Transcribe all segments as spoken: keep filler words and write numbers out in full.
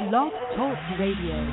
Blog Talk Radio.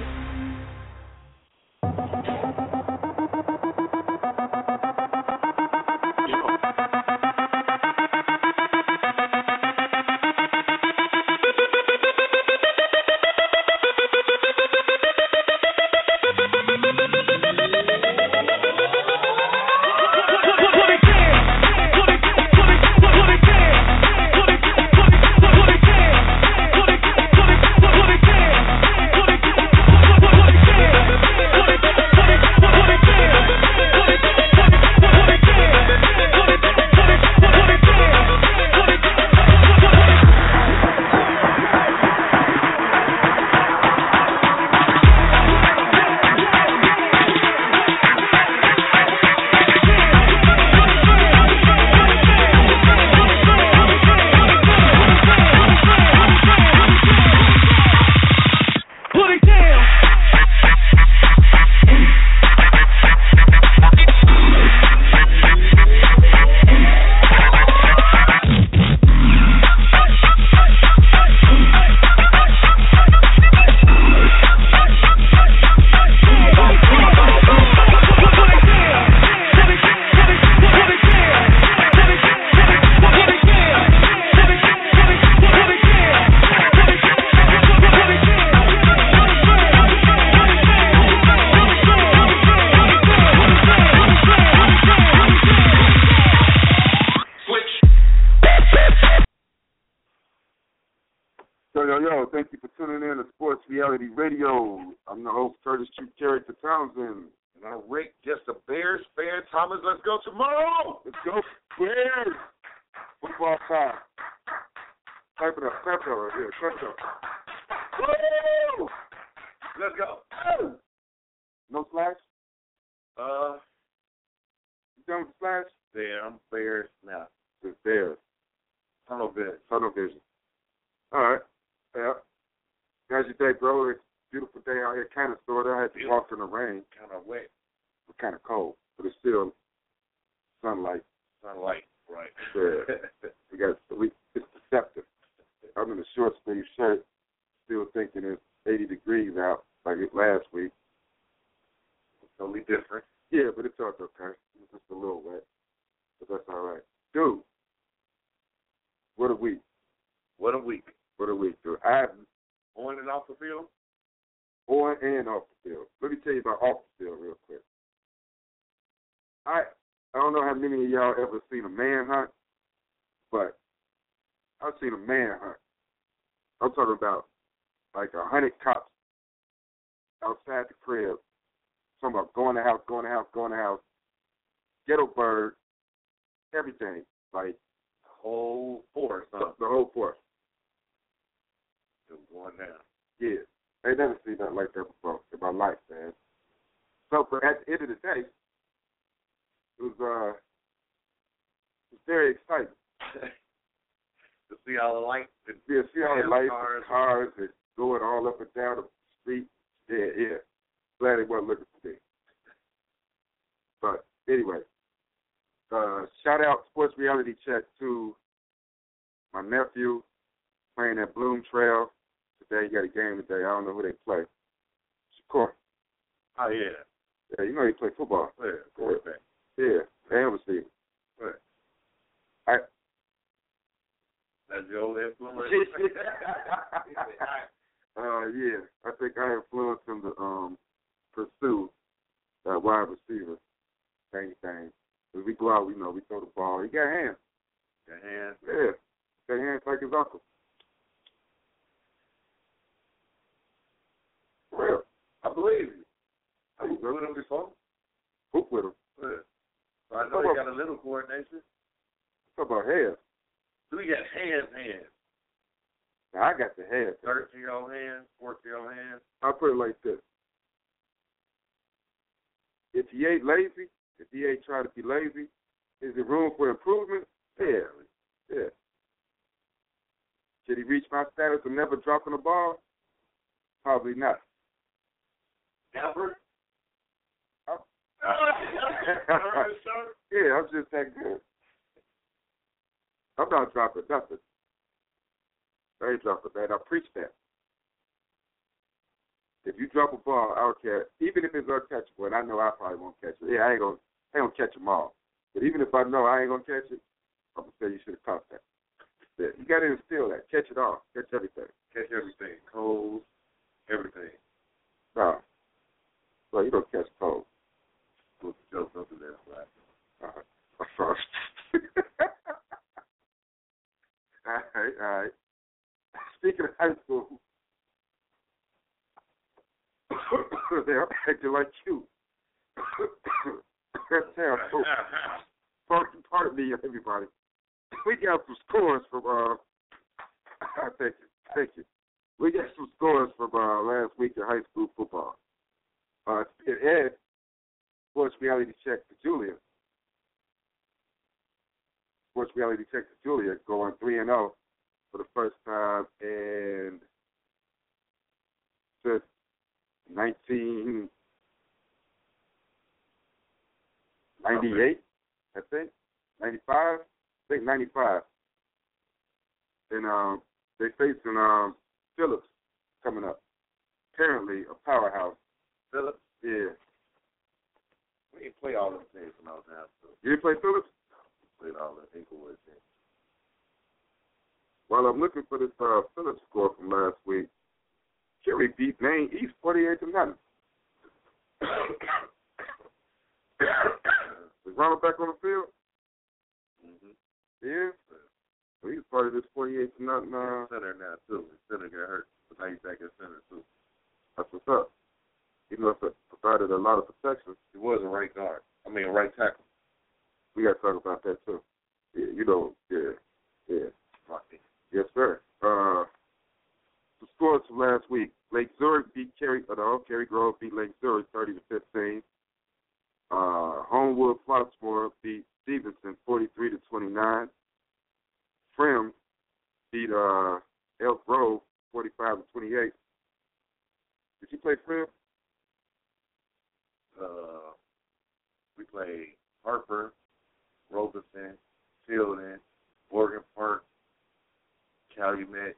Radio. I'm the host, Curtis Chief Character Townsend. And I'm Rick, just a Bears fan. Thomas, let's go tomorrow. Let's go, Bears. Football time. Type it up, type it up right here, type it up. Woo! Let's go. No slash? Uh, You done with the slash? Yeah, I'm Bears now. It's Bears. Tunnel vision. Tunnel vision. All right. Yeah. How's your day, bro? It's a beautiful day out here, kind of, sort of. I had to walk in the rain. Kind of wet. It's kind of cold, but it's still sunlight. Sunlight, right. Yeah. we got, we, it's deceptive. I'm in a short sleeve shirt, still thinking it's eighty degrees out like it last week. It's totally different. Yeah, but it's all okay. It's just a little wet, but that's all right. Dude, what a week. What a week. What a week, dude. I On and off the field? On and off the field. Let me tell you about off the field real quick. I I don't know how many of y'all ever seen a manhunt, but I've seen a manhunt. I'm talking about like a hundred cops outside the crib. Talking about going to house, going to house, going to house. Ghetto bird, everything. Like the whole force, huh? The whole force. Going down. Yeah. I ain't never seen nothing like that before in my life, man. So, but at the end of the day, it was, uh, it was very exciting. To see all the lights. And yeah, see all the lights cars, and cars and going all up and down the street. Yeah, yeah. Glad they weren't looking for me. But anyway, uh, shout out Sports Reality Check to my nephew playing at Bloom Trail. Today, you got a game today. I don't know who they play. Shakur. Oh, yeah. Yeah, you know he play football. Yeah, quarterback. Yeah, and receiver. Right. I, That's your old influence? uh, yeah. I think I influenced him to um, pursue that wide receiver. Same thing. When we go out, we know we throw the ball. He got hands. Got hands? Yeah. Got hands like his uncle. Real. I believe you. I Hoop with him before? Hoop with him. Yeah. So I know he got a little coordination. Talk about hands. So he got hands, hands. Now, I got the hands. thirteen-year-old hands, fourteen-year-old hands. I'll put it like this. If he ain't lazy, if he ain't trying to be lazy, is there room for improvement? Yeah. Yeah. Should he reach my status of never dropping a ball? Probably not. Never? I'm, yeah, I'm just that good. I'm not dropping nothing. I ain't dropping that. I preach that. If you drop a ball, I don't care. Even if it's uncatchable, and I know I probably won't catch it. Yeah, I ain't gonna, I ain't gonna catch them all. But even if I know I ain't gonna catch it, I'm gonna say you should have caught that. Yeah, you gotta instill that. Catch it all. Catch everything. Catch everything. Cold, everything. No. Well, you don't catch cold. Don't don't do that. Right? All right. I'm sorry. all right, all right. Speaking of high school, they're acting like you. That's terrible. Pardon, pardon me, everybody. We got some scores from, uh, thank you, thank you. We got some scores from uh, last week in high school football. Uh, Ed, Sports Reality Check to Julia. Sports Reality Check to Julia going three and oh for the first time in just nineteen ninety-eight, I think, ninety-five, I think ninety-five. And um, they facing um, Phillips coming up. Apparently a powerhouse. Phillips? Yeah. We didn't play all those games when I was in high school. You didn't play Phillips? We played all the Inglewood games. While I'm looking for this uh, Phillips score from last week, Kerry beat Maine East forty-eight to nothing. Is Ronald back on the field? Mm-hmm. Yeah. So he's part of this forty-eight to nothing. Uh, center now too. His center got hurt, but now he's back at center too. That's what's up. He must have provided a lot of protection. He was a right guard. I mean, a right tackle. We got to talk about that too. Yeah, you know, yeah, yeah. Right. Yes, sir. Uh, the scores from last week: Lake Zurich beat Cary. Uh, no, Cary Grove beat Lake Zurich thirty to fifteen. Uh, Homewood Flotsmore beat Stevenson forty-three to twenty-nine. Friends beat uh, Elk Grove forty-five to twenty-eight. Did you play Friends? Uh, we played Harper, Robeson, Tilden, Morgan Park, Calumet,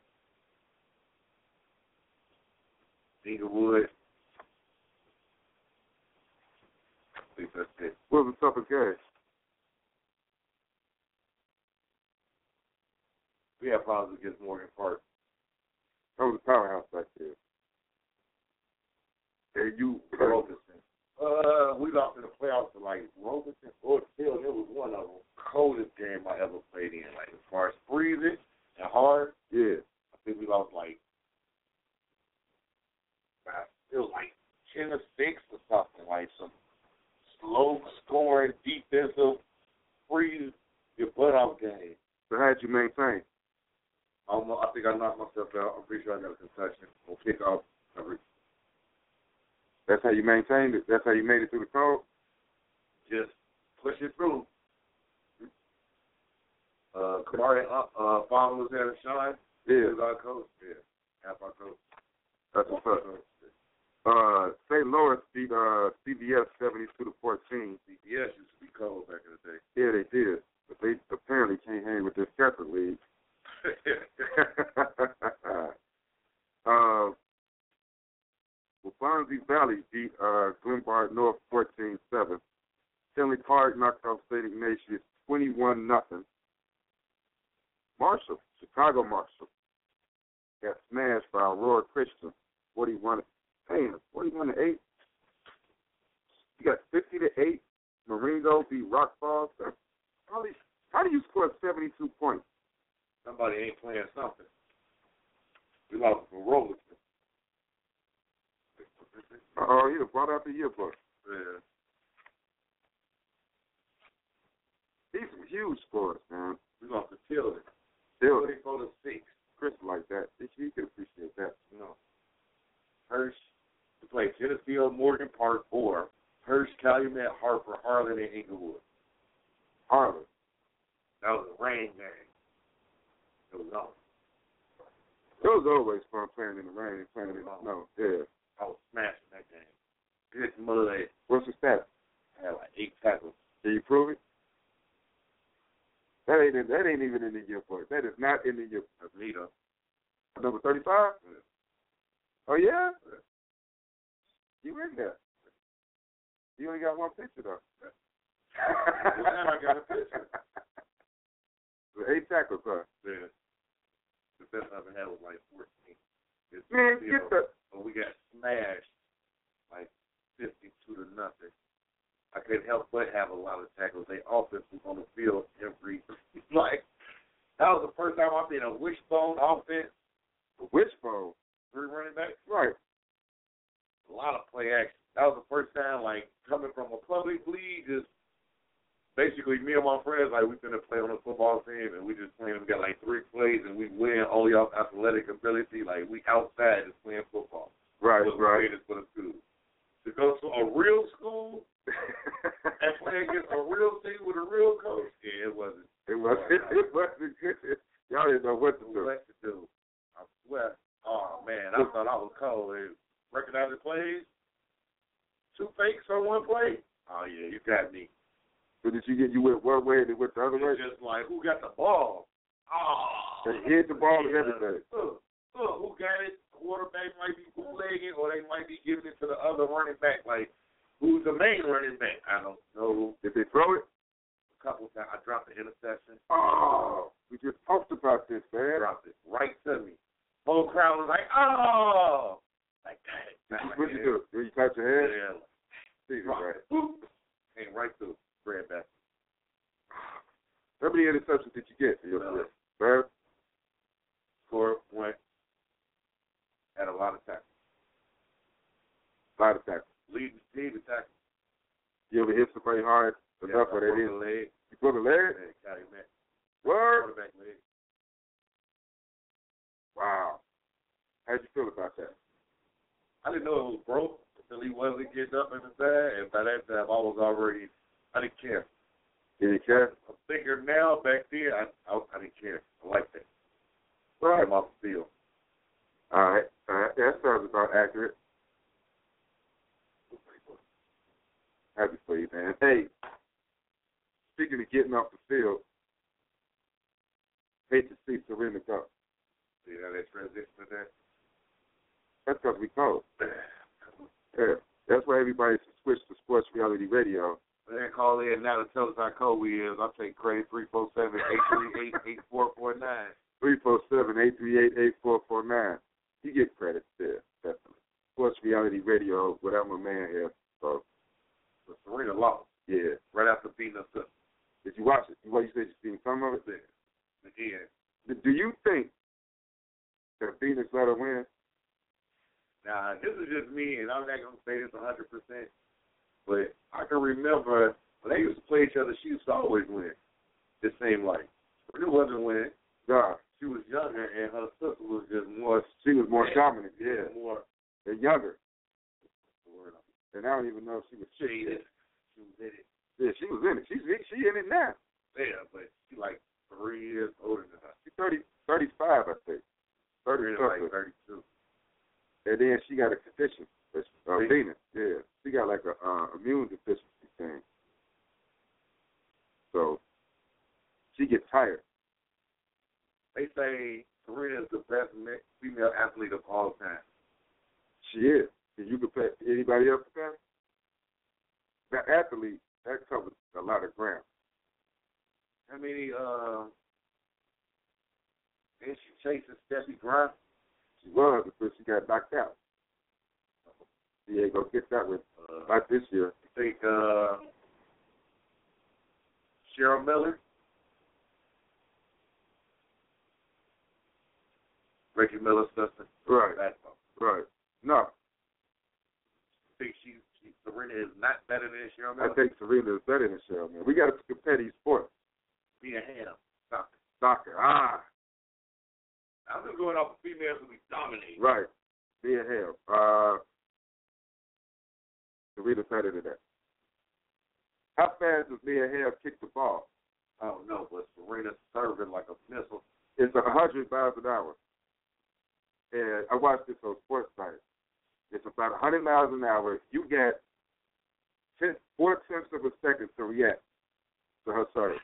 Inglewood. I think that's it. What was the toughest game? We had problems against Morgan Park. That was a powerhouse back there. And you, Robeson. Uh, we lost in the playoffs to like Robeson or Tilden. It was one of them. Coldest game I ever played in. Like as far as freezing and hard. Yeah. I think we lost like it was like ten to six or something. Like some slow scoring defensive freeze your butt off game. So how'd you maintain? Um, I think I knocked myself out. I'm pretty sure I got a concussion. We'll kick off. That's how you maintained it? That's how you made it through the cold? Just push it through. Uh, Kamari uh, uh, Farmer was there to shine. Yeah. He was our coach. Yeah. Half our coach. That's what's up. Uh, Saint Louis beat uh, C B S seventy-two to fourteen. C B S used to be cold back in the day. Yeah, they did. But they apparently can't hang with this Catholic league. uh, Waubonsie Valley beat uh, Glenbard North fourteen seven. Tinley Park knocked off Saint Ignatius twenty-one nothing. Marshall, Chicago Marshall, got smashed by Aurora Christian forty-one. Damn, forty-one to eight. You got fifty to eight. Marengo beat Rock Falls. How do you, how do you score seventy-two points? Somebody ain't playing something. We lost from Robeson. Oh, he brought out the yearbook. Yeah. These some huge scores, man. We lost to Tilden. Still, twenty-four to six. Chris like that. You can appreciate that. You know. Hirsch, we played Geneseo, Morgan Park, or Hirsch, Calumet, Harper, Harlan, and Inglewood. Harlan. That was a rain game. It was on. It was always fun playing in the rain and playing in the snow. Yeah. I was smashing that game. Good mud. What's the stat? I had like eight tackles. Can you prove it? That ain't in, that ain't even in the yearbook. That is not in the yearbook. That's me though. Number thirty-five? Yeah. Oh, yeah? Yeah. You in there. You only got one picture, though. Well, now I got a picture. The eight tackles, huh? Yeah. The best I ever had was like fourteen. It's, Man, you get know, the... But we got smashed like fifty-two to nothing. I couldn't help but have a lot of tackles. They offense was on the field every, like, that was the first time I've been a wishbone offense. The wishbone? Three running backs. Right. A lot of play action. That was the first time, like, coming from a public league, just basically me and my friends, like, we finna play on a football team, and we just playing. We got, like, three plays, and we win only off athletic ability. Like, we outside just playing football. Right, was right. For the school. To go to a real school and play against a real team with a real coach, yeah, it wasn't. It wasn't, it, it wasn't good. Y'all didn't know what to do. What to do. I swear. Oh, man, I thought I was cold. They recognize the plays. Two fakes on one play. Oh, yeah, you got me. So did you get, you went one way and it went the other way? It's just like, who got the ball? Oh. They hit the ball yeah. and everything. Look, look, who got it? Quarterback might be bootlegging, or they might be giving it to the other running back. Like, who's the main running back? I don't know. Did they throw it? A couple times. I dropped the interception. Oh, we just talked about this, man. Dropped it right to me. Whole crowd was like, oh, like that. What did you do? Did you touch your head? Yeah. Jesus, right. Boop. Came right through. Ran back. How many interceptions did you get? None. Third? Score, went. Had a lot of tackles. A lot of tackles. Leading the team in tackles. You ever hit somebody hard enough yeah, where they didn't? Leg. You broke a leg? Yeah, got him back. Word? Quarterback leg. Wow. How'd you feel about that? I didn't know it was broke until he wasn't getting up in the side, and by that time I was already, I didn't care. Did you care? I'm thinking now, back then, I, I, I didn't care. I like that. Right. Came off the field. All right. All right. That sounds about accurate. Happy for you, man. Hey, speaking of getting off the field, hate to see Serena go. See how that transition to that? That's because we cold. Yeah. That's why everybody switched to sports reality radio. They call in now to tell us how cold we is. I'll take credit three four seven, eight three eight, eight four four nine. three four seven, eight three eight, eight four four nine. You get credit there, definitely. Sports reality radio without my man here. So, but Serena lost. Yeah. Right after beating us up. Did you watch it? What you said you seen some of it? Yeah. Yeah. Do you think that Venus let her win? Now, this is just me, and I'm not going to say this one hundred percent, but I can remember when they used to play each other, she used to always win. It seemed like. Serena wasn't winning. Nah. She was younger, and her sister was just more. She was more dominant, yeah. More. And younger. And I don't even know if she was shaded. She was in it. Yeah, she was in it. She's she in it now. Yeah, but she like three years older than her. She's thirty, thirty-five, I think. thirty like thirty-two. And then she got a condition. Uh, Venus, yeah. She got like a uh, immune deficiency thing. So she gets tired. They say Serena is the best female athlete of all time. She is. Can you compare anybody else to that? That athlete, that covers a lot of ground. How many, uh, is she chasing Steffi Graf? She was because she got knocked out. She ain't going to get that with uh, not this year. I think uh, Cheryl Miller? Reggie Miller's sister? Right. Basketball. Right. No. I think she, she, Serena is not better than Cheryl Miller? I think Serena is better than Cheryl Miller. We got to compare these sports. Be a ham. Soccer. Soccer. Ah. I'm just going off of females who be dominating. Right. Be a ham. Uh, Serena's better than that. How fast does Mia Hamm kick the ball? I don't know, but Serena's serving like a missile. It's one hundred miles an hour. And I watched this on Sports Science. It's about one hundred miles an hour. You get ten, four tenths of a second to react to her serve.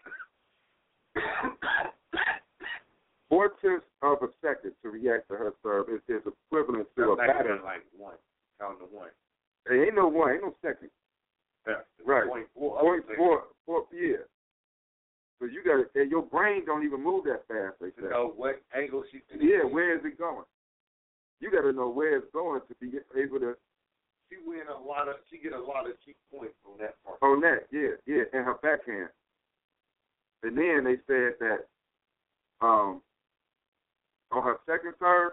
Four tenths of a second to react to her serve is, is equivalent to That's a batter. like one. Count to one. Hey, and your brain don't even move that fast. They To say. know what angle she. Yeah, where is it going? You got to know where it's going to be able to. She win a lot of. She get a lot of cheap points on that part. On that, yeah, yeah, and her backhand. And then they said that um, on her second serve,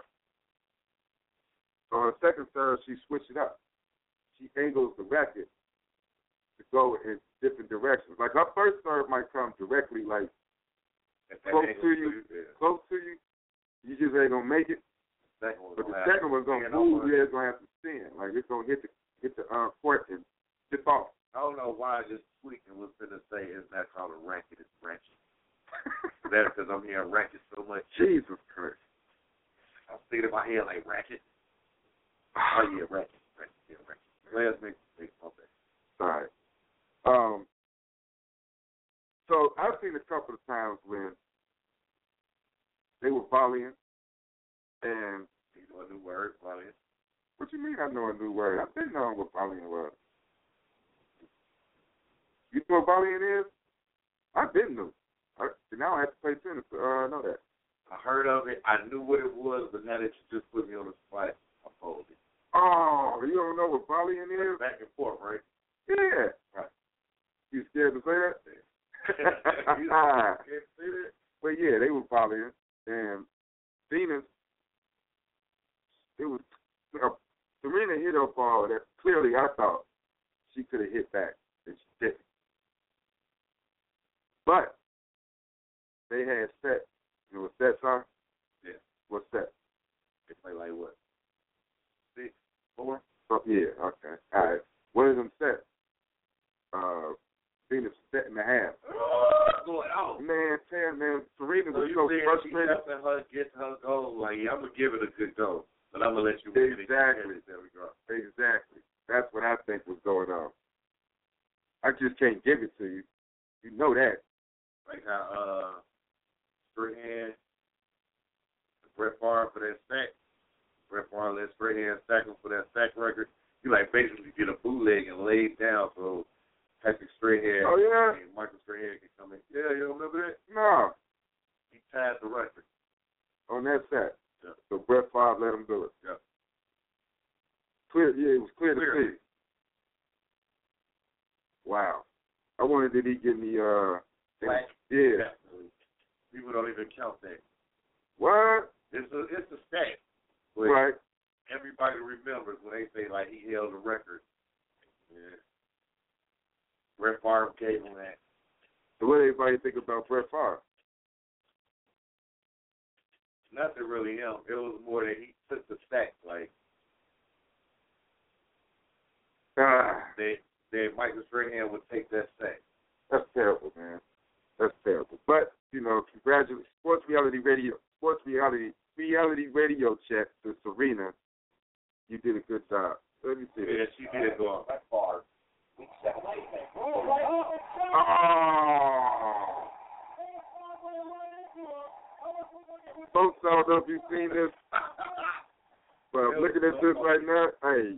on her second serve, she switched it up. She angles the racket to go in different directions. Like her first serve might come directly, like close to you, yeah. close to you. You just ain't gonna make it. Second one But the gonna second one's gonna move. Yeah, it's gonna have to spin. Like it's gonna hit the hit the uh, court and tip off. I don't know why I just tweaked and was gonna say isn't that called a racket? It's ratchet. Better because I'm hearing ratchet so much. Jesus Christ. I'm thinking in my head like ratchet. Oh yeah, ratchet, ratchet, yeah, ratchet. Let's make make my bad. All right. Um. So I've seen a couple of times when they were volleying, and You know a new word, volleying. what you mean? I know a new word. I've been knowing what volleying was. You know what volleying is? I've been new. I, now I have to play tennis to uh, know that. I heard of it. I knew what it was, but now that you just put me on the spot, I folded it. Oh, you don't know what volleying is? Back and forth, right? Yeah. Right. You scared to say that? You can't see that? But yeah, they were volleying, and Venus, it was uh, Serena hit her ball that clearly I thought she could have hit back, and she didn't. But they had sets. You know what sets are? Yeah. What's that? They play like what? Six, four? Oh, yeah, okay. All right. One of them sets, uh, Venus set and a half. Going out. Man, Tam, man, Serena So was you so saying she frustrated. helping her get her goal? Like, yeah, I'm gonna give it a good go, but I'm gonna let you win it. Exactly. There we go. Exactly. That's what I think was going on. I just can't give it to you. You know that. Like how uh, straight hand, Brett Favre for that sack. Brett Favre let straight hand sack him for that sack record. You like basically get a bootleg and lay it down so Patrick Strahan Oh, yeah? and Michael Strahan can come in. Yeah, you don't remember that? No. He tied the record. On that set. Yeah. So Brett Favre let him do it. Yeah. Clear, yeah, it was clear, Clear. to see. Wow. I wondered did he give me uh Flag? yeah. Definitely. People don't even count that. What? It's a it's a stat. But Right. everybody remembers when they say like he held a record. Yeah. Brett Favre gave him that. So what did everybody think about Brett Favre? Nothing really him. It was more that he took the sack. Like Ah, that that Michael Strahan would take that sack. that's terrible, man. That's terrible. But, you know, congratulations. Sports reality radio sports reality reality radio check to Serena. You did a good job. Let me see Yeah, this. she did go on. Brett Favre. Oh. Folks, I don't know if you've seen this, but I'm looking at this right now. Hey.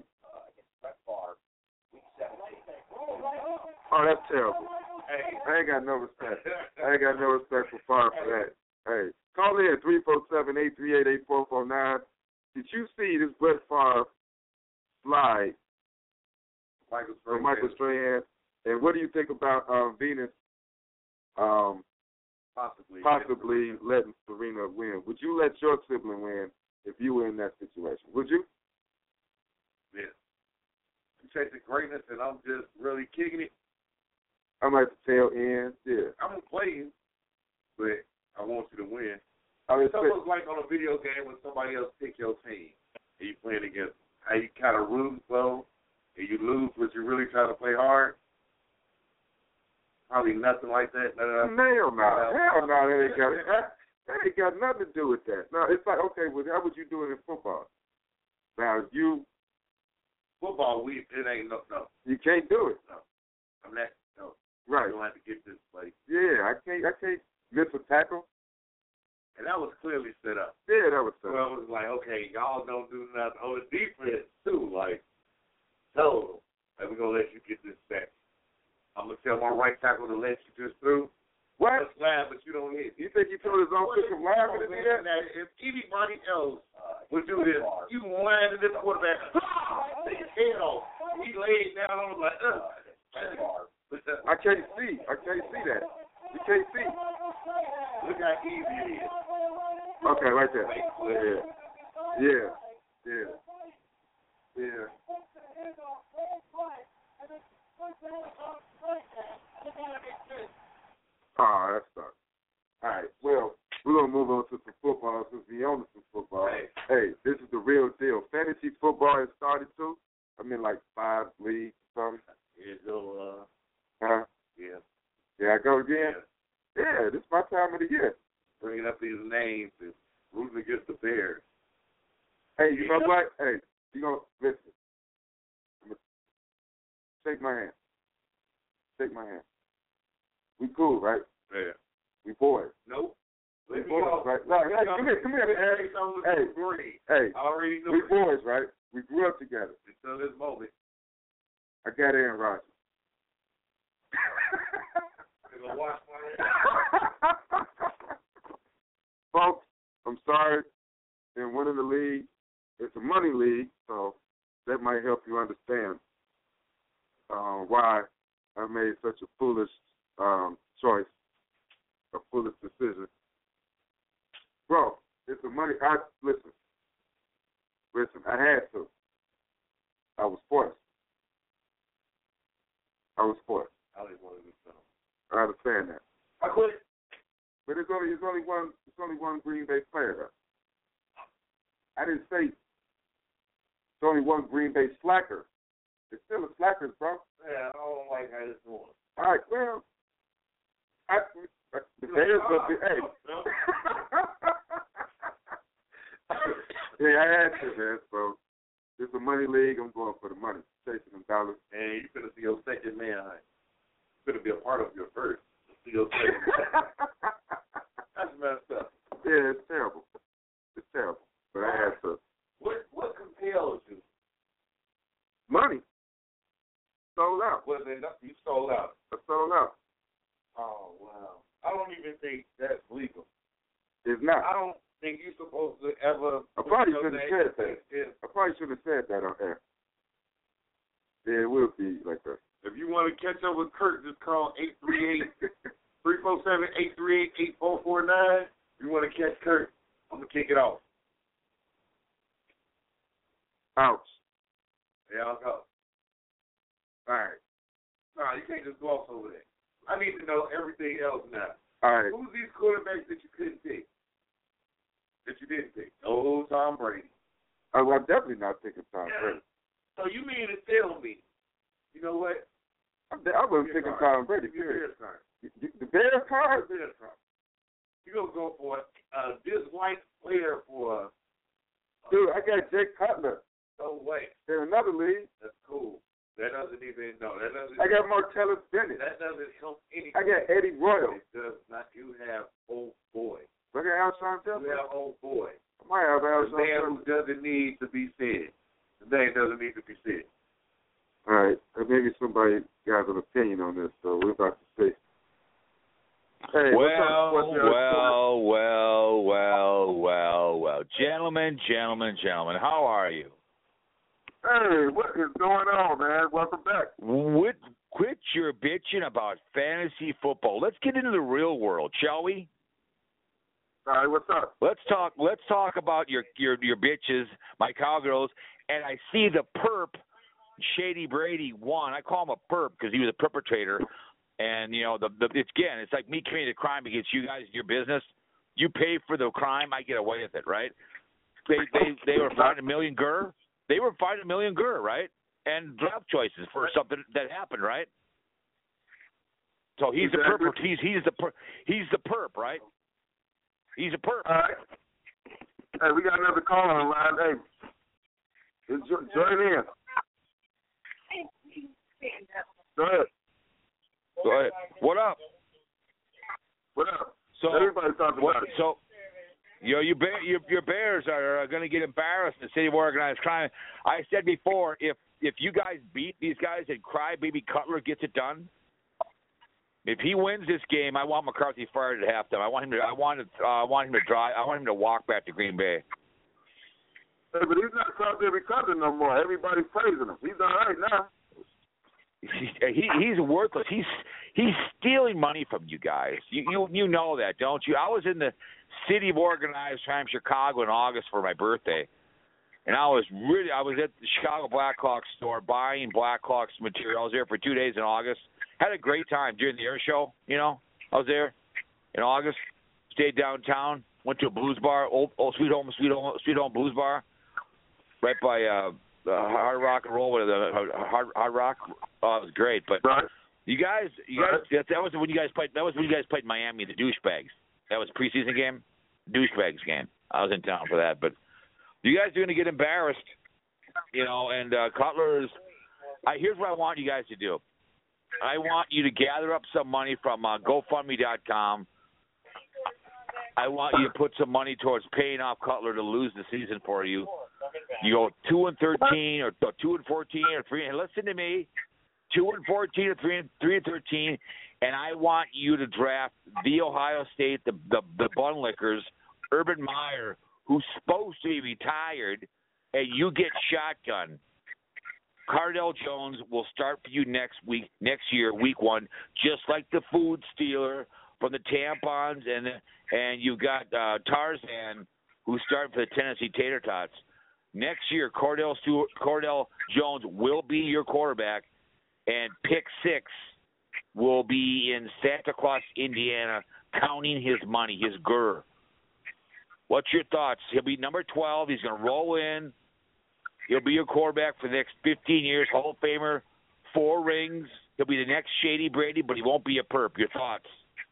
Oh, that's terrible. I ain't got no respect. I ain't got no respect for Favre for that. Hey, call in three four seven, eight three eight, eight four four nine. Did you see this Brett Favre slide Michael from Strahan. Michael Strahan? And what do you think about um, Venus um, Possibly. possibly letting Serena win? Would you let your sibling win if you were in that situation? Would you? Yeah. You chasing greatness and I'm just really kicking it. I'm at the tail end. Yeah. I'm gonna play you, but I want you to win. I mean, It's almost like on a video game when somebody else pick your team and you playing against how you kind of root slow and you lose, but you really try to play hard. Probably nothing like that. No, no, no. Hell no. Hell no. That ain't got that, that ain't got nothing to do with that. No, it's like, okay, well, how would you do it in football? Now, you Football, we it ain't no no. you can't do it. No. I'm not no. Right. You don't have to get this play. Yeah, I can't I can't miss a tackle. And that was clearly set up. Yeah, that was tough. Well, it was like, okay, y'all don't do nothing on the defense too. Like, tell them, like, we're gonna let you get this back. I'm gonna tell my right tackle to let you just through, What? Just laugh, but you don't hit. You think he told his own system laughing to do that? Now, if anybody else would do this, you landed this quarterback, take his head off. He laid down. I was like, ugh. I can't see. I can't see that. You can't see. Look how easy it is. Okay, right there. Yeah. Yeah. Yeah. Yeah. Oh, that sucks. All right. Well, we're going to move on to some football since we own some football. Hey. hey, this is the real deal. Fantasy football has started too. I'm in like five leagues or something. Here you go. Uh, huh? yeah. Yeah, I go again? Yeah. Yeah, this is my time of the year. Bringing up these names and rooting against the Bears. Hey, you know what? Hey, you know, listen. Shake my hand. Shake my hand. We cool, right? Yeah. We boys. Nope. We Let me boys, go. right? No, hey, come here, come here, man. Hey, Great. hey, I already know we it. boys, right? We grew up together. Until this moment. I got Aaron Rodgers. I'm gonna wash my hands. Folks, I'm sorry. In winning the league, it's a money league, so that might help you understand uh, why I made such a foolish um, choice, a foolish decision. Bro, it's a money. I listen. Listen, I had to. I was forced. I was forced. I didn't want to do something. I understand that. I quit. But it's only it's only one it's only one Green Bay player though. I didn't say it's only one Green Bay slacker. It's still a slackers, bro. Yeah, I don't like how it's going. All right, well, I, I the Bears will be hey. Yeah, I had to, man. So it's a money league. I'm going for the money, chasing them dollars. And you're gonna see your second man. You're gonna be a part of your first. See your second. That's messed up. Yeah, it's terrible. It's terrible. But I had to. What what compels you? Money. Sold out. Was it you sold out? I sold out. Oh wow. I don't even think that's legal. It's not. I don't think you're supposed to ever. I probably shouldn't have said that. Yeah. I probably shouldn't have said that on air. Yeah, it will be like that. If you want to catch up with Kurt, just call eight three eight, three four seven, eight three eight, eight four four nine. If you want to catch Kurt, I'm going to kick it off. Ouch. Yeah, I'll go. All right. No, you can't just gloss over that. I need to know everything else now. All right. Who's these quarterbacks that you couldn't pick? That you didn't pick? Oh, Tom Brady. Oh, I'm definitely not picking Tom Brady. So you mean to tell me, you know what? I'm de- I wasn't picking Tom Brady, period. The Bears card? The Bears card. You're going to go for a disliked player for... Dude, I got Jake Cutler. No way. In another league. That's cool. That doesn't even, no, that doesn't. I got Martellus Bennett. That doesn't help anything. I got Eddie Royal. It does not. You have old boy. Look at Alshon Jeffery. You have old boy. I might have The Alshon man Jeffery. who doesn't need to be said. The name doesn't need to be said. All right. Maybe somebody got an opinion on this, so we're about to see. Hey, well, what's up? What's your well, well, well, well, well. Gentlemen, gentlemen, gentlemen, how are you? Hey, what is going on, man? Welcome back. Quit, quit your bitching about fantasy football. Let's get into the real world, shall we? All right, what's up? Let's talk. Let's talk about your your your bitches, my cowgirls. And I see the perp, Shady Brady won. I call him a perp because he was a perpetrator. And you know, the, the it's again, it's like me committing a crime against you guys, your business. You pay for the crime, I get away with it, right? They they they were fined a million gur. They were fined a million gur, right? And draft choices for something that happened, right? So he's the perp. He's he's the per, he's the perp, right? He's a perp. All right. Hey, we got another caller on the line. Hey, jo- join in. Go ahead. Go ahead. What up? What up? So everybody's talking what, about it. So, you know, your bear, your, your Bears are, are going to get embarrassed in the city of organized crime. I said before, if if you guys beat these guys and Crybaby Cutler gets it done, If he wins this game, I want McCarthy fired at halftime. I want him to. I want. Uh, I want him to drive. I want him to walk back to Green Bay. Hey, but he's not caught every cousin no more. Everybody's praising him. He's all right now. He, he's worthless. He's he's stealing money from you guys. You you you know that, don't you? I was in the City of Organized Crime, Chicago, in August for my birthday, and I was really I was at the Chicago Blackhawks store buying Blackhawks material. I was there for two days in August. Had a great time during the air show. You know, I was there in August. Stayed downtown. Went to a blues bar, old, old Sweet Home, Sweet Home, Sweet Home Blues Bar, right by. Uh, Uh, hard rock and roll with the uh, hard hard rock. Oh, it was great. But right. you guys, you guys, that, that was when you guys played. That was when you guys played Miami, the douchebags. That was a preseason game, douchebags game. I was in town for that. But you guys are going to get embarrassed, you know. And uh, Cutler is. I, here's what I want you guys to do. I want you to gather up some money from uh, GoFundMe dot com. I want you to put some money towards paying off Cutler to lose the season for you. You go two and thirteen, or two and fourteen, or three. And listen to me, two and fourteen, or three and three and thirteen. And I want you to draft the Ohio State, the the, the Bun Lickers, Urban Meyer, who's supposed to be retired, and you get shotgun. Cardell Jones will start for you next week, next year, week one, just like the food stealer from the tampons, and and you've got uh, Tarzan, who's starting for the Tennessee Tater Tots. Next year, Cordell Stewart, Cordell Jones will be your quarterback, and pick six will be in Santa Claus, Indiana, counting his money, his G R. What's your thoughts? He'll be number twelve. He's going to roll in. He'll be your quarterback for the next fifteen years, Hall of Famer, four rings. He'll be the next Shady Brady, but he won't be a perp. Your thoughts?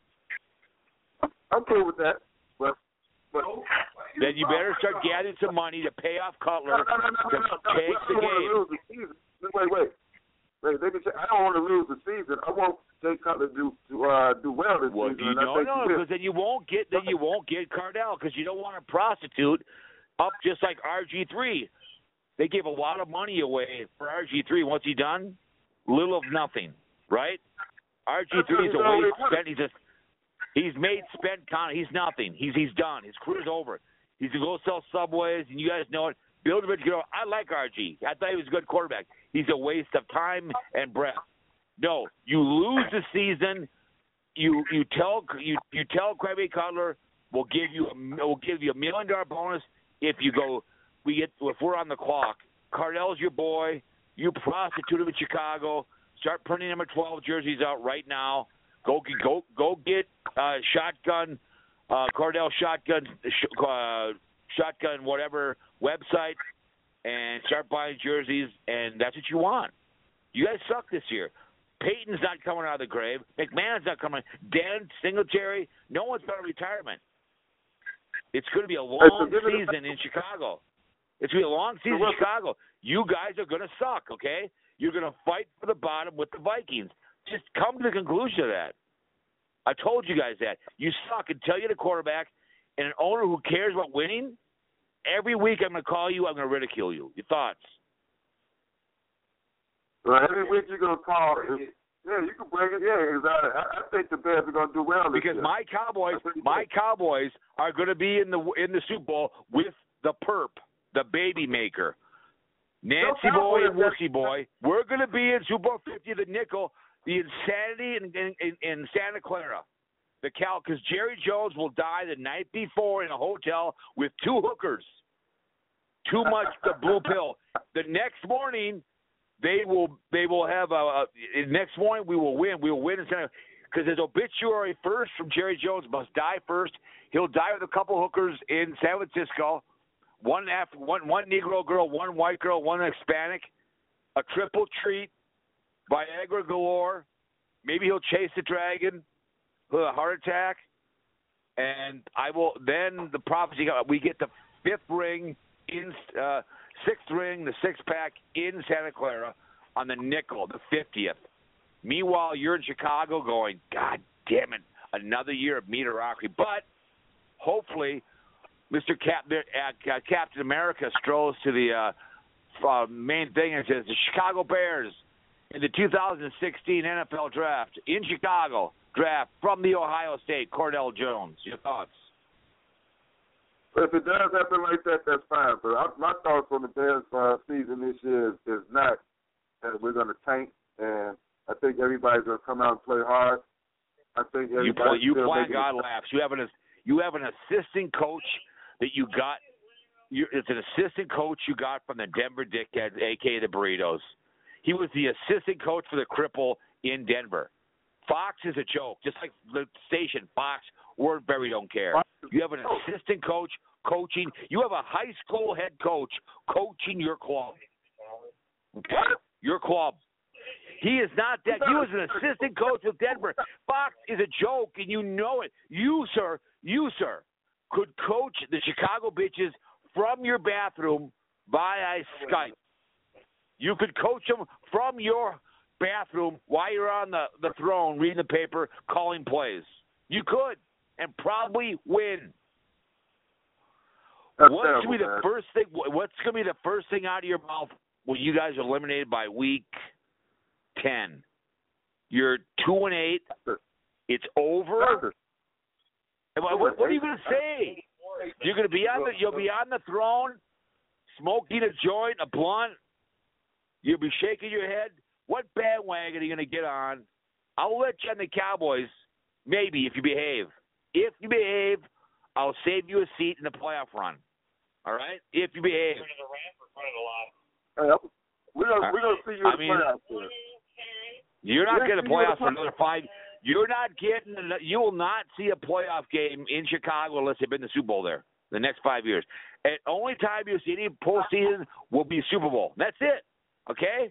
I'm cool with that, but but then you better start gathering some money to pay off Cutler no, no, no, no, to no, no, take no. the I don't game. want to lose the season. Wait, wait, wait. Let me say, I don't want to lose the season. I want Jay Cutler to do to uh, do well this Well, season. you and I don't think know he will. because then you won't get then you won't get Cardell because you don't want to prostitute up just like R G three. They gave a lot of money away for R G three. What's he done? Little of nothing, right? R G three is a waste spent. He's just he's made spent con. He's nothing. He's he's done. His career's over. He's gonna go sell Subways, and you guys know it. Build a bit. You know, I like R G. I thought he was a good quarterback. He's a waste of time and breath. No, you lose the season. You you tell you you tell Craig Cutler we'll give you a, we'll give you a million dollar bonus if you go. We get if we're on the clock. Cardell's your boy. You prostitute him in Chicago. Start printing number twelve jerseys out right now. Go go go get uh, shotgun, uh, Cardell shotgun, sh- uh, shotgun whatever website, and start buying jerseys. And that's what you want. You guys suck this year. Peyton's not coming out of the grave. McMahon's not coming. Dan Singletary. No one's got a retirement. It's going to be a long season in Chicago. It's going to be a long season in Chicago. You guys are going to suck, okay? You're going to fight for the bottom with the Vikings. Just come to the conclusion of that. I told you guys that. You suck until you're the quarterback and an owner who cares about winning. Every week I'm going to call you. I'm going to ridicule you. Your thoughts? Well, every week you're going to call. Yeah, you can bring it. Yeah, I, I think the Bears are going to do well this because year. my Cowboys, my Cowboys are going to be in the in the Super Bowl with the perp, the baby maker, Nancy no, Boy and Woosie Boy. We're going to be in Super Bowl fifty, the nickel, the insanity in, in, in, in Santa Clara, the Cal, because Jerry Jones will die the night before in a hotel with two hookers. Too much the blue pill. The next morning. They will. They will have a, a. Next morning, we will win. We will win in Santa because his obituary first from Jerry Jones must die first. He'll die with a couple hookers in San Francisco. One after one. One Negro girl, one white girl, one Hispanic. A triple treat. Viagra galore. Maybe he'll chase the dragon. With a heart attack. And I will. Then the prophecy. We get the fifth ring in. Uh, Sixth ring, the six-pack in Santa Clara on the nickel, the fiftieth. Meanwhile, you're in Chicago going, God damn it, another year of mediocrity. But hopefully, Mister Cap, uh, Captain America strolls to the uh, uh, main thing and says, the Chicago Bears in the two thousand sixteen N F L Draft in Chicago draft from the Ohio State, Cordell Jones. Your thoughts? If it does happen like that, that's fine. But I, my thoughts on the Bears uh, season this year is, is not that we're going to tank, and I think everybody's going to come out and play hard. I think you play, you play making God laughs. You have an you have an assistant coach that you got. You, it's an assistant coach you got from the Denver Dickheads, a k a the Burritos. He was the assistant coach for the Cripple in Denver. Fox is a joke, just like the station Fox. Wordberry don't care. You have an assistant coach coaching. You have a high school head coach coaching your club. Okay, your club. He is not that. He was an assistant coach with Denver. Fox is a joke, and you know it. You, sir, you, sir, could coach the Chicago bitches from your bathroom via Skype. You could coach them from your bathroom while you're on the, the throne reading the paper, calling plays. You could, and probably win. That's what's terrible, gonna be the man. first thing? What's gonna be the first thing out of your mouth when you guys are eliminated by week ten? You're two and eight. It's over. What, what, what are you gonna say? You're gonna be on the. You'll be on the throne, smoking a joint, a blunt. You'll be shaking your head. What bandwagon are you gonna get on? I'll let you on the Cowboys, maybe if you behave. If you behave, I'll save you a seat in the playoff run. All right? If you behave. Hey, we're gonna we're gonna see you in I the mean, playoffs. Here. You're not Yes, getting a you will. playoff for another five. You're not getting. You will not see a playoff game in Chicago unless they've been to the Super Bowl there the next five years. And only time you'll see any postseason will be Super Bowl. That's it. Okay.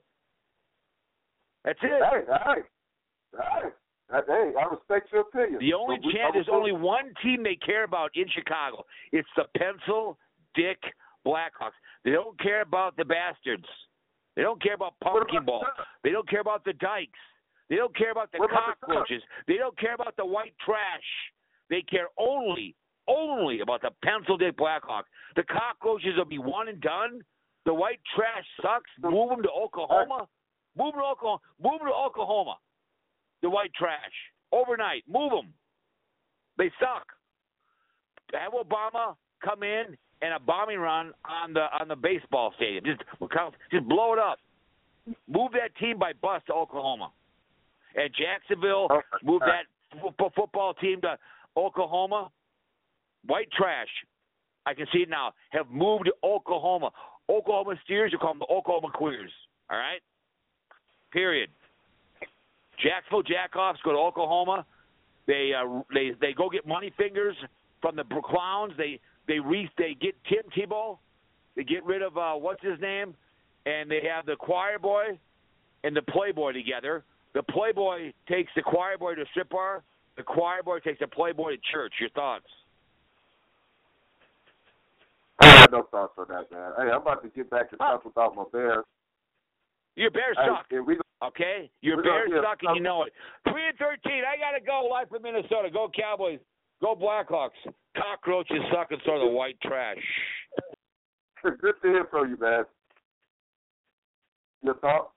That's it. Hey, hey, hey. Hey, I respect your opinion. The only But we- chance, I there's was- only one team they care about in Chicago. It's the Pencil Dick Blackhawks. They don't care about the bastards. They don't care about pumpkin about ball. the Ducks? They don't care about the dykes. They don't care about the What about the cockroaches. They don't care about the white trash. They care only, only about the Pencil Dick Blackhawks. The cockroaches will be one and done. The white trash sucks. Move them to Oklahoma. Move them to Oklahoma. Move them to Oklahoma. The white trash. Overnight. Move them. They suck. Have Obama come in and a bombing run on the on the baseball stadium. Just just blow it up. Move that team by bus to Oklahoma. And Jacksonville, Oh, move all that f- football team to Oklahoma. White trash. I can see it now. Have moved to Oklahoma. Oklahoma Steers, you call them the Oklahoma Queers. All right? Period. Jacksonville Jackoffs go to Oklahoma. They uh, they they go get money fingers from the Clowns. They they re they get Tim Tebow. They get rid of uh, what's his name, and they have the choir boy and the Playboy together. The Playboy takes the choir boy to a strip bar. The choir boy takes the Playboy to church. Your thoughts? I have no thoughts on that, man. Hey, I'm about to get back to talk about my Bears. Your Bears Hey, suck. and we, Okay? Your We're Bears gonna- suck, and you know it. three and thirteen. I got to go. Live from Minnesota. Go Cowboys. Go Blackhawks. Cockroaches suck, and so do the white trash. good to hear from you, man. Your thoughts?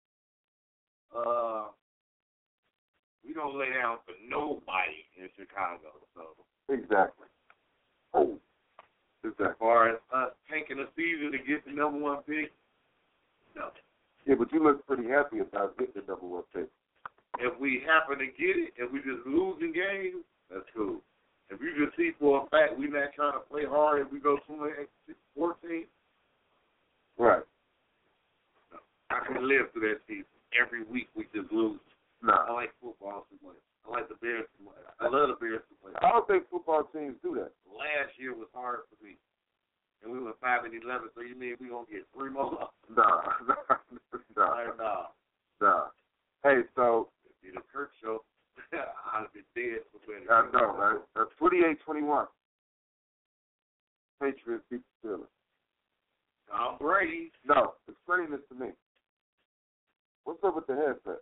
Uh, we don't lay down for nobody in Chicago. So Exactly. Oh, as exactly. far as us tanking a season to get the number one pick, no. Yeah, but you look pretty happy about getting the number one pick. If we happen to get it, if we just losing games, that's cool. If you just see for a fact we're not trying to play hard and we go twenty-eight fourteen, Right. no. I can live through that season. Every week we just lose. I Nah. like football too much. I like the Bears too much. I love the Bears too much. I don't think football teams do that. Last year was hard for me. And we went five and eleven, so you mean we gonna get three more? Nah. Nah. Nah. Like, nah. Nah. Hey, so If the Kirk show, I'd have been dead for better. I know, man. That's twenty-eight twenty-one. Patriots beat the Steelers. Tom Brady. No, explain this to me. What's up with the headset?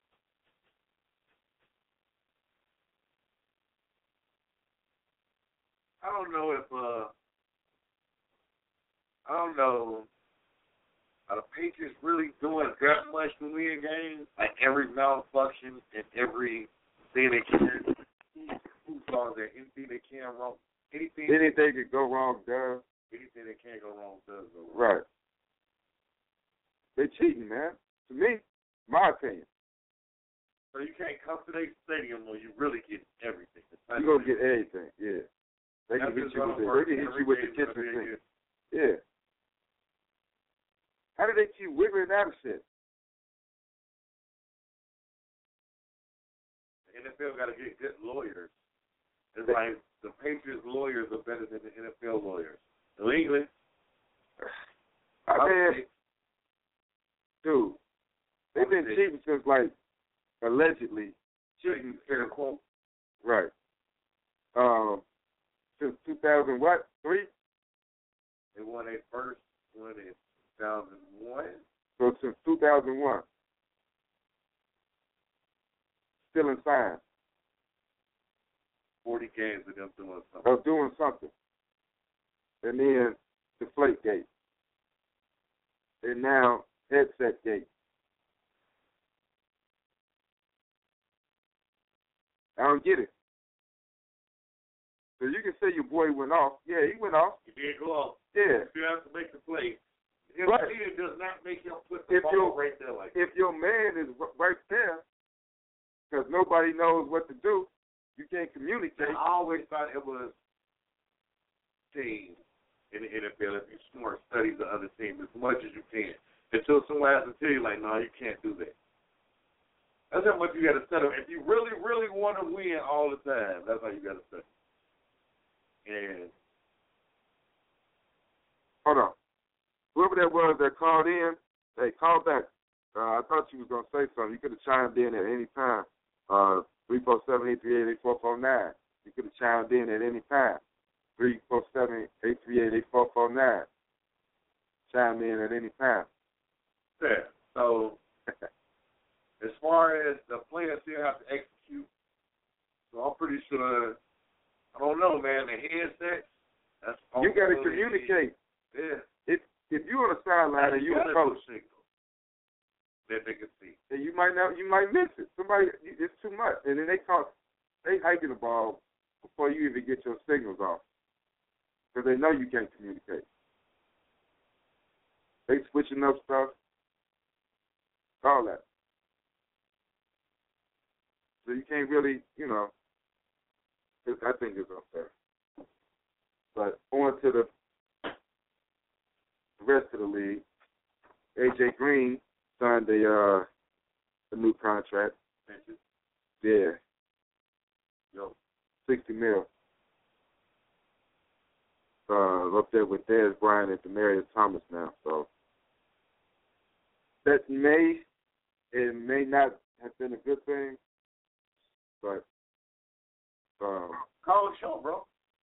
I don't know if uh I don't know are the Patriots really doing that much to win games? Like every malfunction and every Anything they can. Who saw that? Anything they can wrong. Anything. Anything could go wrong does. Anything that can't go wrong does go wrong. Right. They cheating, man. To me, my opinion. So you can't come to their stadium where you really get everything. You gonna get everything, yeah. They can hit you with the, they can hit you with the kitchen sink. Yeah. How do they keep wiggling out of shit? The N F L got to get good lawyers. It's like the Patriots lawyers are better than the N F L lawyers. New England. I mean, dude, they've been cheating since like allegedly cheating. Fair quote. Right. Um, since two thousand what three? They won their first one in two thousand one. So since two thousand one, still in signs. Forty games of them doing something. Of doing something. And then Deflate Gate. And now Headset Gate. I don't get it. So you can say your boy went off. Yeah, he went off. He did go off. Yeah. You have to make the play. His right. leader does not make him put the if ball your, right there like If that. your man is right there, because nobody knows what to do, you can't communicate. I always thought it was teams in the N F L. If you're smart, study the other team as much as you can. Until someone has to tell you, like, no, you can't do that. That's how much you got to study. If you really, really want to win all the time, that's how you got to study. And hold on. Whoever that was that called in, hey, call back. Uh, I thought you was going to say something. You could have chimed in at any time. Uh, three four seven, eight three eight, eight four four nine. You could have chimed in at any time. three four seven, eight three eight, eight four four nine. Chime in at any time. Yeah. So, as far as the players still have to execute, so I'm pretty sure, I don't know, man, the headset, that's you got to communicate. Yeah. If if you on the sideline and you a coach, that they can see, and you might not, you might miss it. Somebody, it's too much, and then they call, they hiking the ball before you even get your signals off, because they know you can't communicate. They switching up stuff, all that. So you can't really, you know, I think it's unfair. But on to the rest of the league, A J Green signed a uh, a new contract. Yeah. Yo. sixty mil. Uh, up there with Dez Bryant and Demaryius Thomas now. So that may, it may not have been a good thing, but um, call the show, bro.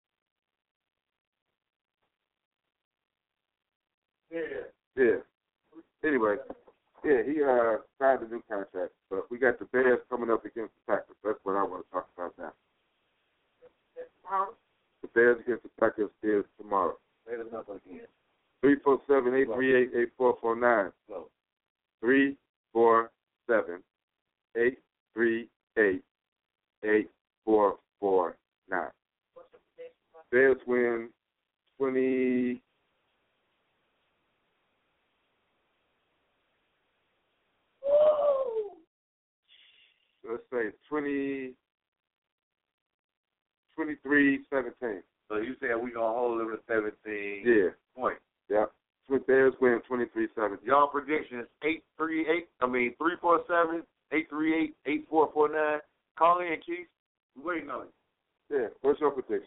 Yeah. Yeah. Anyway, yeah, he uh, signed a new contract, but we got the Bears coming up against the Packers. That's what I want to talk about now. The Bears against the Packers is tomorrow. Say the number again. three four seven, eight three eight, eight four four nine. three four seven, eight three eight, eight four four nine. Bears win twenty. Let's say twenty, twenty-three seventeen. So you said we gonna hold them to seventeen Yeah. points. Yeah. Bears win twenty-three seventeen. Y'all predictions eight three eight. I mean three four seven, eight three eight, eight four four nine. Call in, Keith. We waiting on you. Yeah. What's your prediction?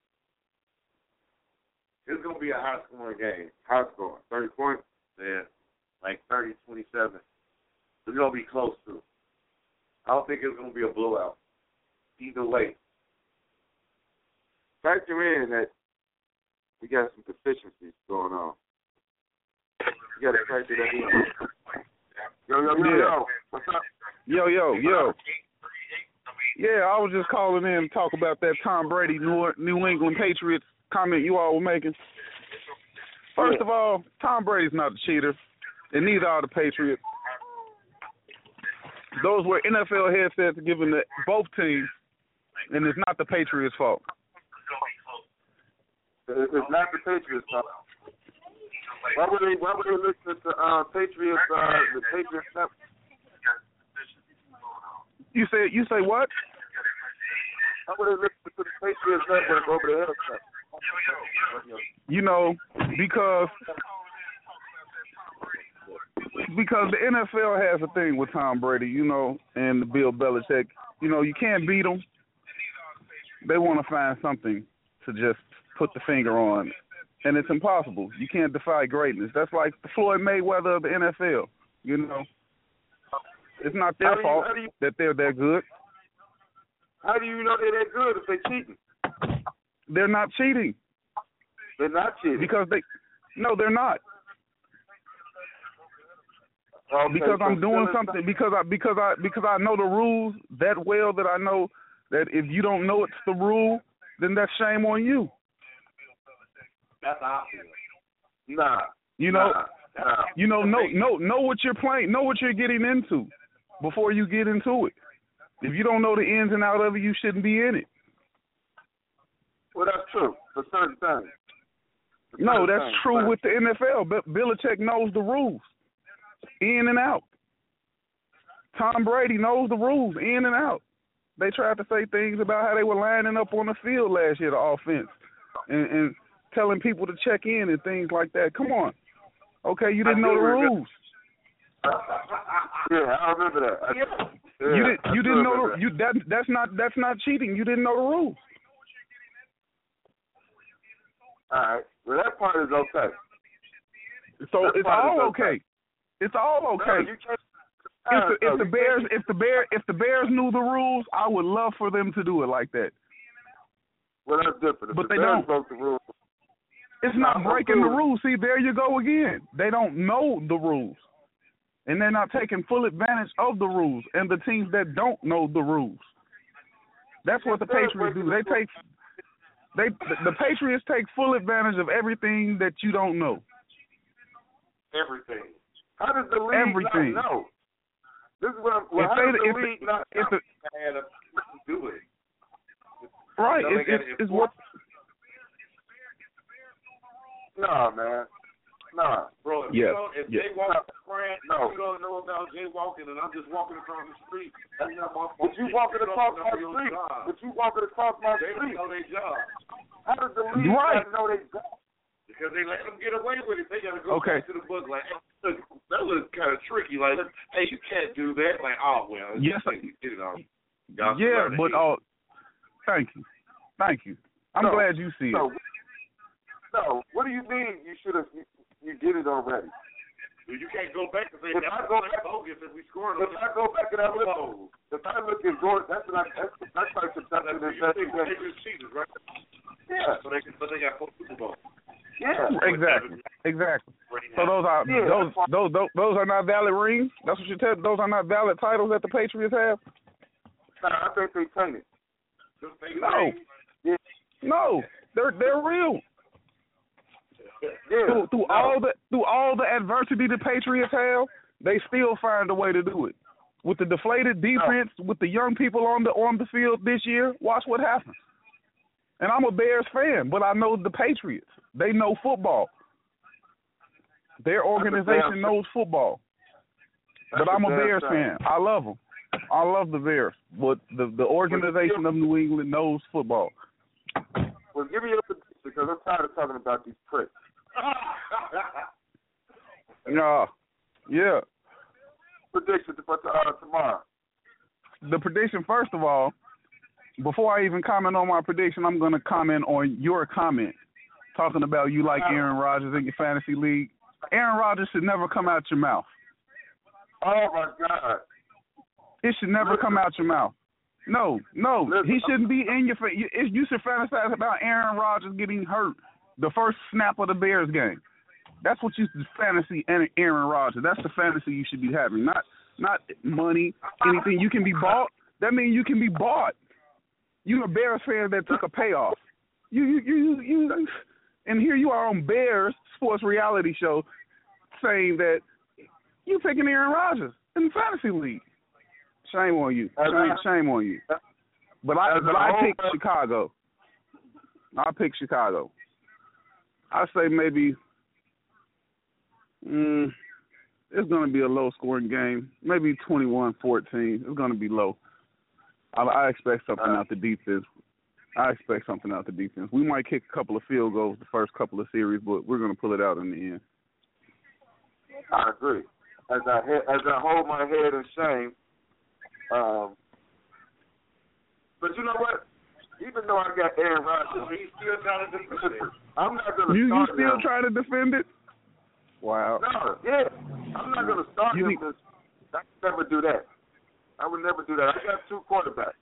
It's gonna be a high scoring game. High score. Thirty points. Yeah. Like thirty twenty-seven. It's gonna be close to. I don't think it's going to be a blowout. Either way. Factor in that we got some deficiencies going on. You got to factor that in. Yo, yo, yo, yo. What's up? Yo, yo, yo. Yeah, I was just calling in to talk about that Tom Brady New, New England Patriots comment you all were making. First of all, Tom Brady's not a cheater, and neither are the Patriots. those were N F L headsets given to both teams, and it's not the Patriots' fault. It's not the Patriots' fault. Why would they? Why would they listen to uh, Patriots? Uh, the Patriots. You say you say what? Why would they listen to the Patriots network over the headset? You know, because because the N F L has a thing with Tom Brady, you know, and Bill Belichick. You know, you can't beat them. They want to find something to just put the finger on, and it's impossible. You can't defy greatness. That's like the Floyd Mayweather of the N F L. You know, it's not their How do you- fault how do you- that they're that good. How do you know they're that good if they're cheating? They're not cheating They're not cheating. because they. No, they're not. Okay, Because so I'm doing still something because I because I because I know the rules that well that I know that if you don't know it's the rule, then that's shame on you. That's optional. Nah. You know, Nah. Nah. you know, know know know what you're playing, know what you're getting into before you get into it. If you don't know the ins and outs of it, you shouldn't be in it. Well, that's true for certain things. For No, certain that's things, true but- with the N F L. But Belichick knows the rules, in and out. Tom Brady knows the rules, in and out. They tried to say things about how they were lining up on the field last year, the offense, and, and telling people to check in and things like that. Come on. Okay, you didn't I know do the remember- rules. Yeah, I remember that. I, yeah, You didn't. I You do didn't know remember the, you that. That's not. That's not cheating. You didn't know the rules. that. All right. Well, that part is okay. So That it's part is all okay. okay. It's all No, okay. you can't. If the, no, if the you Bears can't- if the bear if the Bears knew the rules, I would love for them to do it like that. Well, that's different. If But the they Bears don't. broke the rules. It's No, not I'm breaking the cool. rules. See, there you go again. They don't know the rules, and they're not taking full advantage of the rules. And the teams that don't know the rules, that's what the They're Patriots do. breaking They the take they the Patriots take full advantage of everything that you don't know. Everything. How does the league Everything. not know? This is what I'm. Well, If how they- does the if the- league not If know? the, I had a do it. right, So they it's, gotta it's, it's what Nah, man. Nah. Bro, if, Yeah, you don't, if yeah. they walk France, No. you don't know about jaywalking, and I'm just walking across the street. That's not my fault. But you walking across my That's your street. job. But you walking across my They don't street. know their job How does the league Right. not know they job? because they let them get away with it. They got to go Okay. back to the book like, hey, look, that was kind of tricky. Like, hey, you can't do that. Like, oh well, Yes, I- you get it all. Y'all yeah, learn but it. uh, thank you, thank you. I'm So- glad you see it. So, no. What do you mean you should have? You, you did it already. You can't go back and say If that I was go like back- bogus if we scored. If I go back and I look, if I look at Gordon, that's what I. That's that's like the that's That's the what you think. They investigation. just cheated, right? Yeah. So they, but they got four Super Bowls. Yeah. Exactly, exactly. Brady So had- those are Yeah, those, that's why- those those those are not valid rings. That's what you tell. Those are not valid titles that the Patriots have. Nah, I think they tainted. Just they No, Yeah. no, they're they're real. Yeah. Through, through No. all the through all the adversity the Patriots have, they still find a way to do it. With the deflated defense, with the young people on the on the field this year, watch what happens. And I'm a Bears fan, but I know the Patriots. They know football. Their organization Bears. knows football. That's But I'm a Bears Bears fan. I love them. I love the Bears. But the the organization of New England knows football. Well, give me your prediction because I'm tired of talking about these pricks. Yeah, yeah. Prediction for uh, tomorrow. The prediction, first of all, before I even comment on my prediction, I'm going to comment on your comment, talking about you like Aaron Rodgers in your fantasy league. Aaron Rodgers should never come out your mouth. Oh my God! It should never come out your mouth. No, no, he shouldn't be in your. Fa- you, you should fantasize about Aaron Rodgers getting hurt the first snap of the Bears game. That's what you should fantasy Aaron Rodgers. That's the fantasy you should be having, not not money, anything. You can be bought. That means you can be bought. You're a Bears fan that took a payoff. You you you you, and here you are on Bears sports reality show saying that you picking Aaron Rodgers in the fantasy league. Shame on you. As Shame, a- shame on you. But I as but a I whole- pick Chicago. I pick Chicago. I say maybe mm, it's going to be a low-scoring game, maybe twenty-one fourteen. It's going to be low. I, I expect something Uh, out the defense. I expect something out the defense. We might kick a couple of field goals the first couple of series, but we're going to pull it out in the end. I agree. As I he- as I hold my head in shame, um, but you know what? Even though I got Aaron Rodgers, He's still trying to defend it. I'm not going to You, you start still him. trying to defend it? Wow. No, yeah. I'm not going to start You him need- because I would never do that. I would never do that. I got two quarterbacks.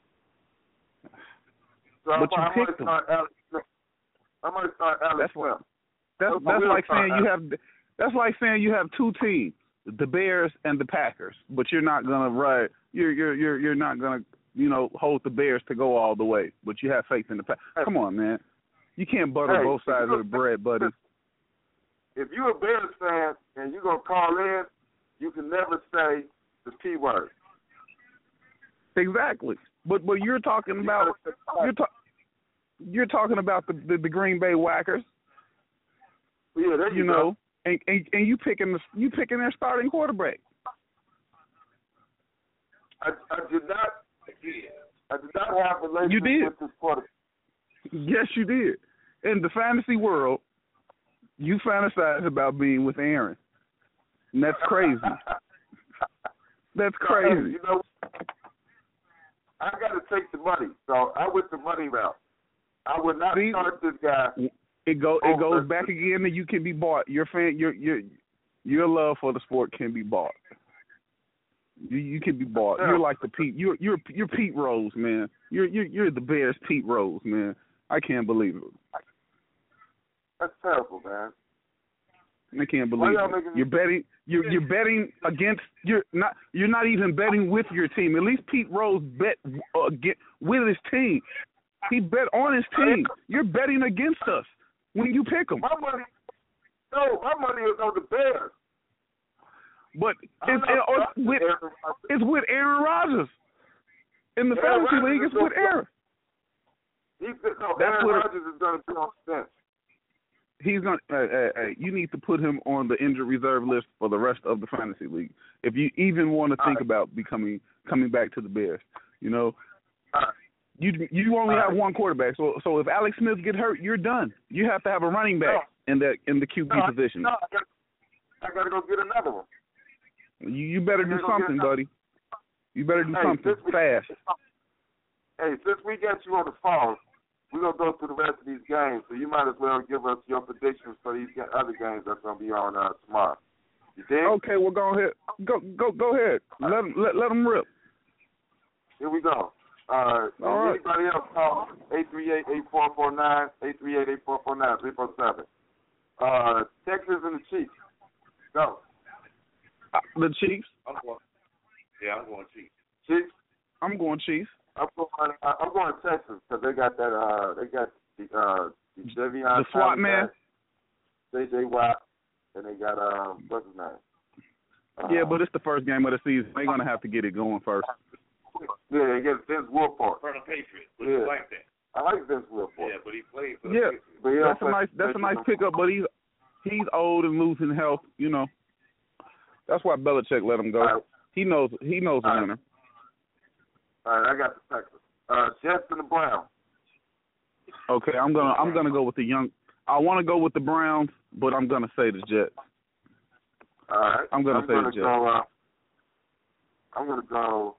So But I, you I might picked them. start Alex Smith. I might start Alex That's what- Smith. That's But that's we'll like start saying you out. have that's like saying you have two teams, the Bears and the Packers, but you're not gonna ride you're you're you're you're not gonna you know hold the Bears to go all the way, but you have faith in the Packers. Hey. Come on, man, you can't butter Hey, both sides you of the bread, buddy. If you're a Bears fan and you're going to call in, you can never say the P word. Exactly, but but you're talking about you're ta- you're talking about the, the the Green Bay Whackers, Yeah, there you, you go. know, and, and and you picking the you picking their starting quarterback. I, I did not. I did not have a relationship You did. with this quarterback. Yes, you did. In the fantasy world, you fantasize about being with Aaron. And that's crazy. That's crazy. You know, I got to take the money, so I went the money route. I would not See? start this guy. It go Oh, it goes listen. back again that you can be bought. Your fan your your your love for the sport can be bought. You you can be bought. You're like the Pete you're you're you're Pete Rose, man. You're you're you're the Bears Pete Rose, man. I can't believe it. That's terrible, man. I can't Why believe y'all it. making me- You're betting. You're you're betting against. You're not. You're not even betting with your team. At least Pete Rose bet uh, get, with his team. He bet on his team. You're betting against us when you pick them. My money, no, my money is on the Bears. But I'm it's, not it's starting with Aaron Rodgers. it's with Aaron Rodgers. In the Aaron fantasy Rodgers league, is it's with gonna- Aaron. He said, no, That's Aaron what it- Rodgers is going to be on the bench. He's gonna. Hey, hey, hey, you need to put him on the injured reserve list for the rest of the fantasy league. If you even want to think All right. about becoming coming back to the Bears, you know, All right. you you only All have right. one quarterback. So so if Alex Smith get hurt, you're done. You have to have a running back in the in the Q B No, I- position. No, I got, I got to go get another one. You you better do I gotta go get something, another- buddy. You better do Hey, something since we- fast. Hey, since we got you on the phone, we're going to go through the rest of these games, so you might as well give us your predictions for these ga- other games that's going to be on uh, tomorrow. You dig? Okay, well go ahead. Go go go ahead. Let 'em- let let them rip. Here we go. Uh, All right. anybody else call eight three eight, eight four four nine, eight three eight, eight four four nine, three four seven. Uh, Texas and the Chiefs. Go. Uh, The Chiefs. I'm going. Yeah, I'm going Chiefs. Chiefs. I'm going Chiefs. I'm going. Uh, I'm going Texas because they got that. Uh, they got the uh, the Javion The SWAT man? J J Watt, and they got um, what's his name? Uh, Yeah, but it's the first game of the season. They're gonna have to get it going first. yeah, they got Vince Wilfork. For the Patriots. But Yeah. you like that. I like Vince Wilfork. Yeah, but he played for the Yeah, Patriots. But he that's a don't nice play- that's a nice you know, pickup, but he's he's old and losing health. You know, that's why Belichick let him go. All right. He knows he knows the All right. winner. All right, I got the Texas. Uh, Jets and the Browns. Okay, I'm gonna I'm gonna go with the young. I want to go with the Browns, but I'm gonna say the Jets. All right. I'm gonna I'm say gonna the Jets. go. Uh, I'm gonna go.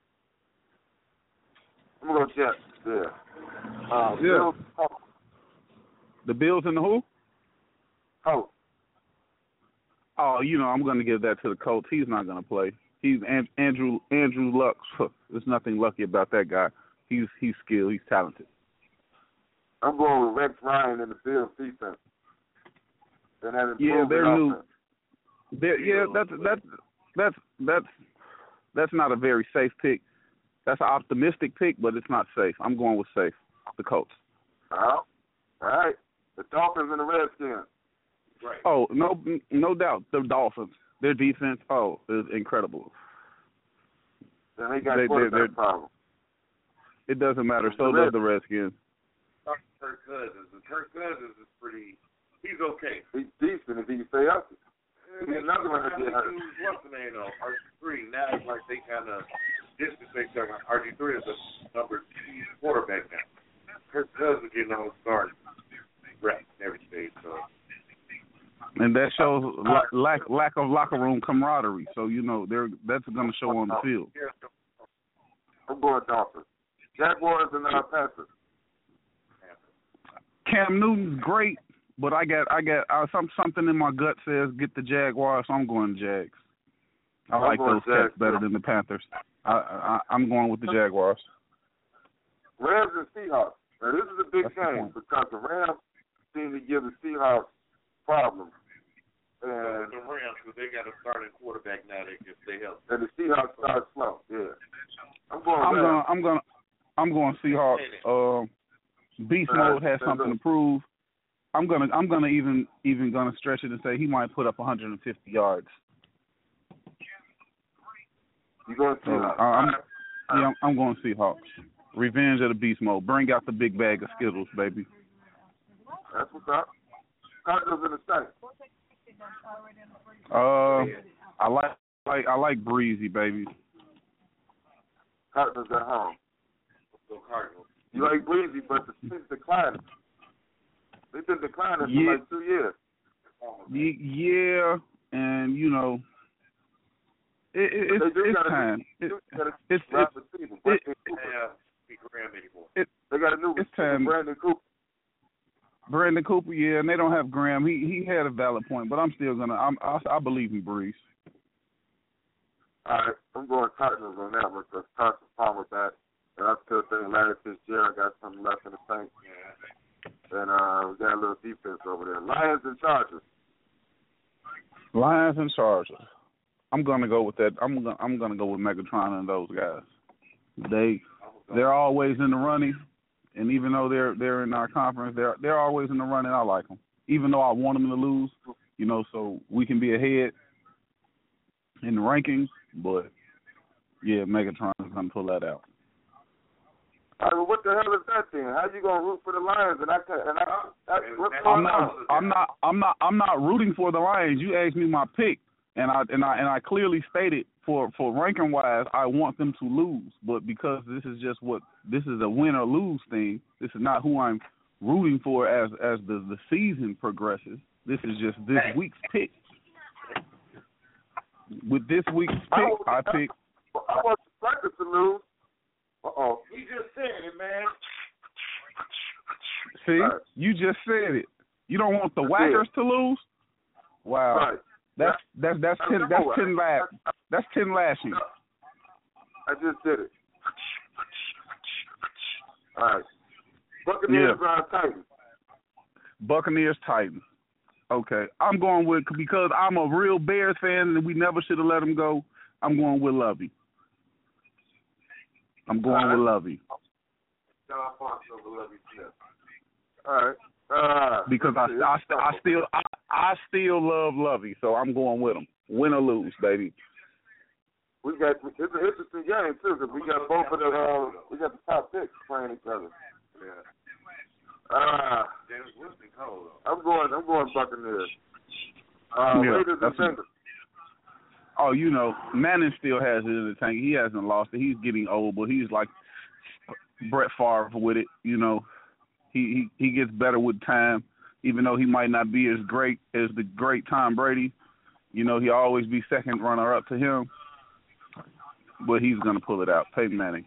I'm gonna go Jets. Yeah. Uh, Yeah. Bills, oh, The Bills and the who? oh, Oh, you know I'm gonna give that to the Colts. He's not gonna play. He's An- Andrew Andrew Luck. There's nothing lucky about that guy. He's he's skilled. He's talented. I'm going with Rex Ryan and the Bills defense. And that Yeah, improving they're new. offense. They're, yeah, that's that's that's that's that's not a very safe pick. That's an optimistic pick, but it's not safe. I'm going with safe. The Colts. All right. The Dolphins and the Redskins. Right. Oh, no no doubt. The Dolphins. Their defense, oh, is incredible. Then they got They- they- quarterback they're- problem. It doesn't matter. So The does the Redskins. Kirk Cousins. And Kirk Cousins is pretty. He's okay. He's decent if he can stay healthy. And He's another one to get hurt. What's the name though? R G three. Now it's like they kind of distance each other. R G three is a number two quarterback now. Kirk Cousins getting on the start rep and everything. So. And that shows la- lack lack of locker room camaraderie. So you know, they're that's going to show on the field. I'm going Dolphins. Jaguars and uh, Panthers. Cam Newton's great, but I got I got uh, some something in my gut says get the Jaguars. So I'm going Jags. I I'm like going those cats Jags, better too. than the Panthers. I, I I'm going with the Jaguars. Rams and Seahawks. Now this is a big That's the game point. because the Rams seem to give the Seahawks problems, and The Rams, because they got a starting quarterback now that can stay healthy. and the Seahawks start slow. Yeah, I'm going. I'm Rams. going I'm going I'm going Seahawks. Um, Beast All right, mode has let's something go. to prove. I'm gonna I'm gonna even even gonna stretch it and say he might put up one hundred fifty yards. You going So, Seahawks? uh, I'm, yeah, I'm, I'm going Seahawks. Revenge of the Beast mode. Bring out the big bag of Skittles, baby. That's what's up. Cardinals in the Saints. Uh, I like like I like Breezy, baby. Cardinals at home. So Cardinals. You like Breezy, but the Saints declining. They've been declining Yeah. for like two years. Y- yeah, and you know, it, it, it's They do it's gotta- time. They It, got a it's wide it's receiver, it- Brandon Cooper. Yeah, Pete Graham anymore. They got a new it's receiver, time. Brandon Cooper. Brandon Cooper, yeah, and they don't have Graham. He he had a valid point, but I'm still gonna I'm I, I believe in Breeze. All right, I'm going Cardinals on that one because Carson Palmer back, and I still think Larry Fitzgerald got something left in the tank. And uh, we got a little defense over there. Lions and Chargers. Lions and Chargers. I'm gonna go with that. I'm gonna I'm gonna go with Megatron and those guys. They they're always in the running, and even though they're they're in our conference, they're they're always in the running. I like them, even though I want them to lose. You know, so we can be ahead in the rankings. But yeah, Megatron is gonna pull that out. I mean, what the hell is that then? How you gonna root for the Lions? And I can't. And I, I what's I'm going not on? I'm not I'm not I'm not rooting for the Lions. You asked me my pick, and I and I and I clearly stated for for ranking wise, I want them to lose. But because this is just what this is a win or lose thing. This is not who I'm rooting for as as the the season progresses. This is just this week's pick. With this week's pick, I pick. I want the Packers to lose. Uh oh. He just said it, man. See, Right. you just said it. You don't want the That's Whackers to lose. Wow. Right. That's that's that's ten that's ten lash that's ten lashing. I just did it. All right. Buccaneers Yeah. uh, Titans. Buccaneers Titans. Okay, I'm going with because I'm a real Bears fan and we never should have let them go. I'm going with Lovey. I'm going All right. with Lovey John Fox over Lovey Smith. All right. Uh, because I I, I still I, I still love Lovey, so I'm going with him. Win or lose, baby. We got it's an interesting game too because we got both of the uh, we got the top picks playing each other. Yeah. Uh, James Winston cold though. I'm going I'm going Buccaneers. Uh, Yeah, Raiders and that's a- Bengals. Oh, you know, Manning still has it in the tank. He hasn't lost it. He's getting old, but he's like Brett Favre with it. You know, he he, he gets better with time, even though he might not be as great as the great Tom Brady. You know, he'll always be second runner up to him, but he's gonna pull it out. Peyton Manning.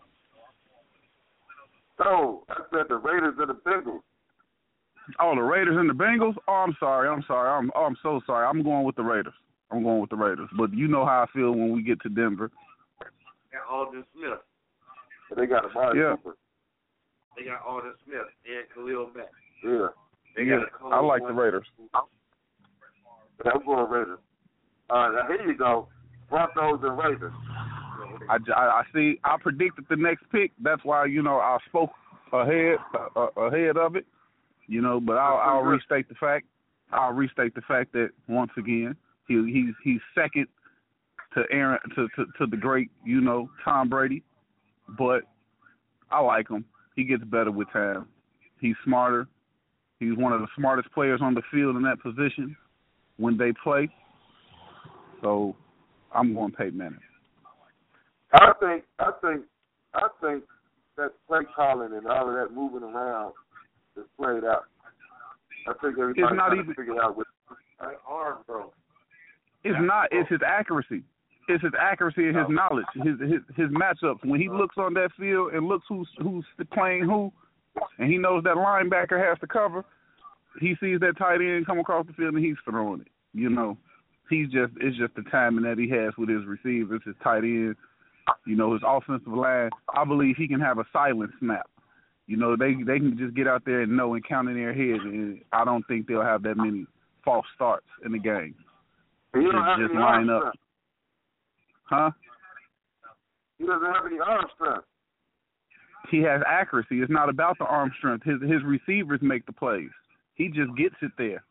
So I said the Raiders and the Bengals. Oh, the Raiders and the Bengals. Oh, I'm sorry. I'm sorry. I'm oh, I'm so sorry. I'm going with the Raiders. I'm going with the Raiders. But you know how I feel when we get to Denver. And Alden Smith. They got Amari Yeah. Cooper. They got Alden Smith and Khalil Mack. Yeah. They Yeah, got a cold I like the one. Raiders. Yeah, I'm going Raiders. All right, now here you go. Broncos and Raiders. I, I, I see. I predicted the next pick. That's why you know I spoke ahead uh, ahead of it. You know, but I'll, I'll restate the fact. I'll restate the fact that once again he he's he's second to Aaron to, to, to the great, you know, Tom Brady. But I like him. He gets better with time. He's smarter. He's one of the smartest players on the field in that position when they play. So I'm going Peyton Manning. I think I think I think that play calling and all of that moving around is played out. I think everybody's it's not trying even, to figure out what arm throw. It's not. It's his accuracy. It's his accuracy and his knowledge, his his his matchups. When he looks on that field and looks who's who's playing who, and he knows that linebacker has to cover, he sees that tight end come across the field and he's throwing it. You know, he's just it's just the timing that he has with his receivers, his tight end, you know, his offensive line. I believe he can have a silent snap. You know, they they can just get out there and know and count in their heads, and I don't think they'll have that many false starts in the game. He don't have Just any line arm up. strength. Huh? He doesn't have any arm strength. He has accuracy. It's not about the arm strength. His his receivers make the plays. He just gets it there.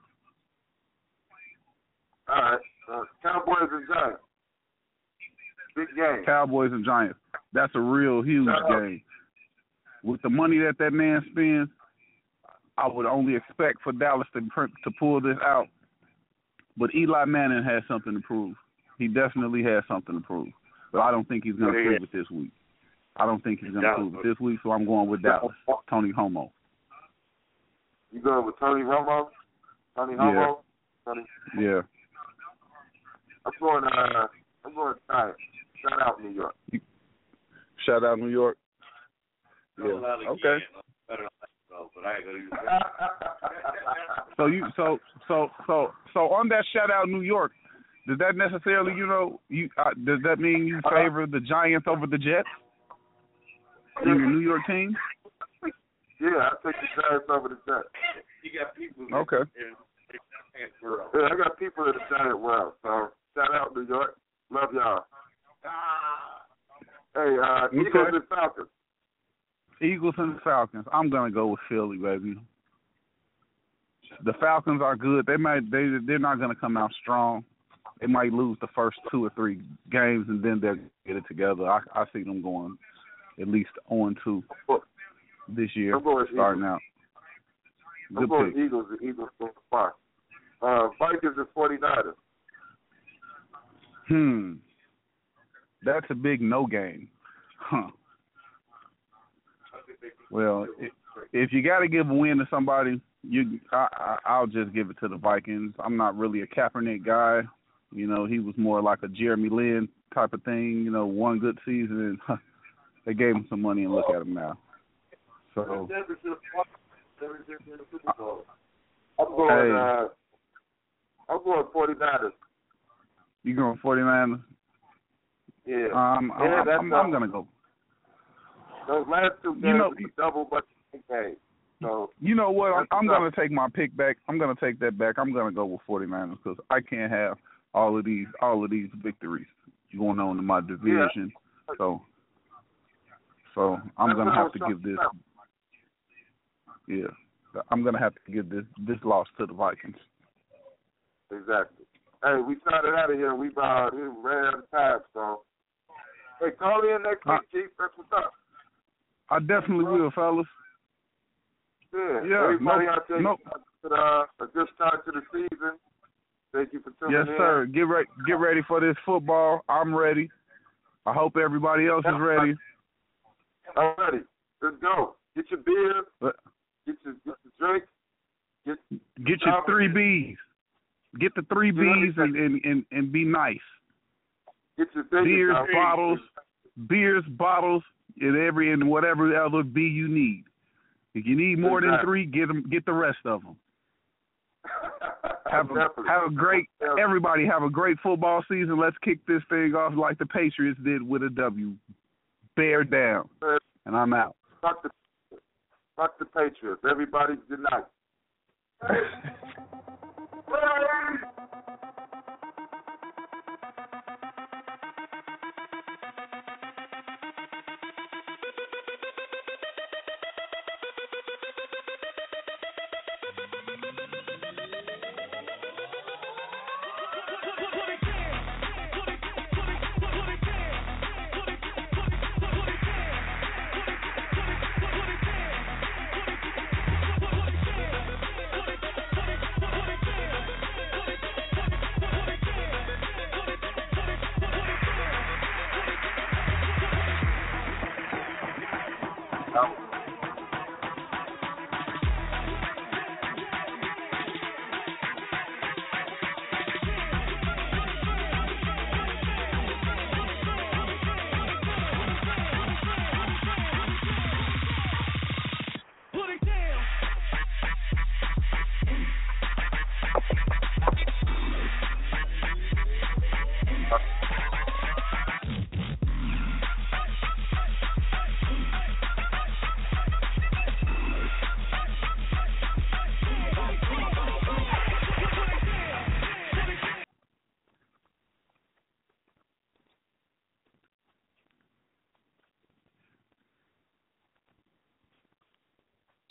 All right. Uh, Cowboys and Giants. Big game. Cowboys and Giants. That's a real huge Uh-huh. game. With the money that that man spends, I would only expect for Dallas to to pull this out. But Eli Manning has something to prove. He definitely has something to prove. But I don't think he's going to prove it this week. I don't think he's going to prove it this week, so I'm going with Dallas. Tony Romo. You going with Tony Romo? Tony Romo? Tony? Yeah. I'm going. Uh, I'm going Giants. Shout out New York. Shout out New York. Yeah. Okay. So you so so so so on that shout out New York, does that necessarily you know you uh, does that mean you favor the Giants over the Jets in your New York team? Yeah, I take the Giants over the Jets. You got people. Okay. Yeah, I got people in the Giant world. So shout out New York. Love y'all. Hey, uh, Okay. Eagles and Falcons. Eagles and the Falcons. I'm gonna go with Philly, baby. The Falcons are good. They might they they're not gonna come out strong. They might lose the first two or three games and then they'll get it together. I I see them going at least oh and two this year, I'm going starting Eagles. out. I'm Good going pick. Eagles. The Eagles going far. Uh, Vikings and forty-niners. Hmm. That's a big no game. Huh. Well, if, if you got to give a win to somebody, you I, I, I'll just give it to the Vikings. I'm not really a Kaepernick guy. You know, he was more like a Jeremy Lin type of thing. You know, one good season, and huh, they gave him some money, and look at him now. So, I'm going. Hey. Uh, I'm going forty-niners. you going forty-niners? Yeah. Um, Yeah, I'm, that's I'm, I'm uh, going to go. Those last two games You know- was a double but games. So You know what? I'm, That's I'm what's going to take my pick back. I'm going to take that back. I'm going to go with forty-niners because I can't have all of these all of these victories going on in my division. So, so I'm That's going to what I have was to talking give this. about. Yeah, I'm going to have to give this this loss to the Vikings. Exactly. Hey, we started out of here. We uh, we ran out of time. So, hey, call in next week, Chief. That's what's up. I definitely will, fellas. Yeah. Yeah, Everybody no- out there, no- uh, a good start to the season. Thank you for tuning Yes, in. sir. Get ready. Get ready for this football. I'm ready. I hope everybody else is ready. I'm ready. Let's go. Get your beer. But Get your, get your drink. Get, get your three B's. Get the three B's and, and, and, and be nice. get your thing. Beers, out. bottles, beers, bottles, and every and whatever other B you need. If you need more than Exactly. three, get them. Get the rest of them. Have a, Definitely. have a great. Everybody have a great football season. Let's kick this thing off like the Patriots did with a W. Bear down, and I'm out. Fuck the, fuck the Patriots. Everybody, good night.